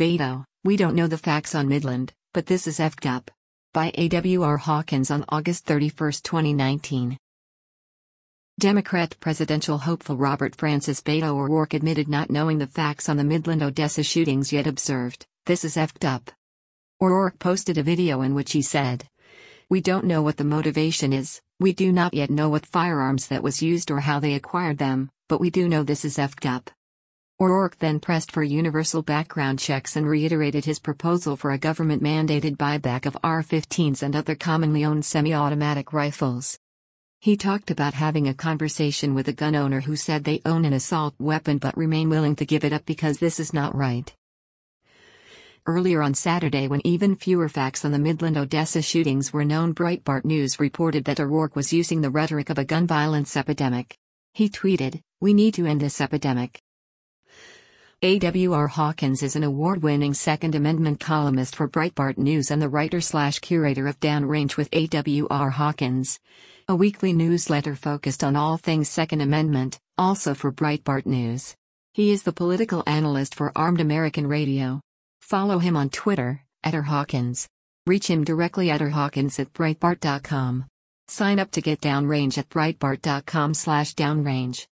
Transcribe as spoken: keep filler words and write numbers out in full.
Beto, we don't know the facts on Midland, but this is effed up. By A W R Hawkins on August thirty-first, twenty nineteen. Democrat presidential hopeful Robert Francis Beto O'Rourke admitted not knowing the facts on the Midland Odessa shootings yet observed, "This is effed up." O'Rourke posted a video in which he said, "We don't know what the motivation is, we do not yet know what firearms that was used or how they acquired them, but we do know this is effed up." O'Rourke then pressed for universal background checks and reiterated his proposal for a government-mandated buyback of A R fifteens and other commonly owned semi-automatic rifles. He talked about having a conversation with a gun owner who said they own an assault weapon but remain willing to give it up because this is not right. Earlier on Saturday, when even fewer facts on the Midland Odessa shootings were known, Breitbart News reported that O'Rourke was using the rhetoric of a gun violence epidemic. He tweeted, "We need to end this epidemic." A W R Hawkins is an award-winning Second Amendment columnist for Breitbart News and the writer-slash-curator of Downrange with A W R Hawkins, a weekly newsletter focused on all things Second Amendment, also for Breitbart News. He is the political analyst for Armed American Radio. Follow him on Twitter, at R Hawkins. Reach him directly at rhawkins at breitbart dot com. Sign up to get Downrange at breitbart dot com slash downrange.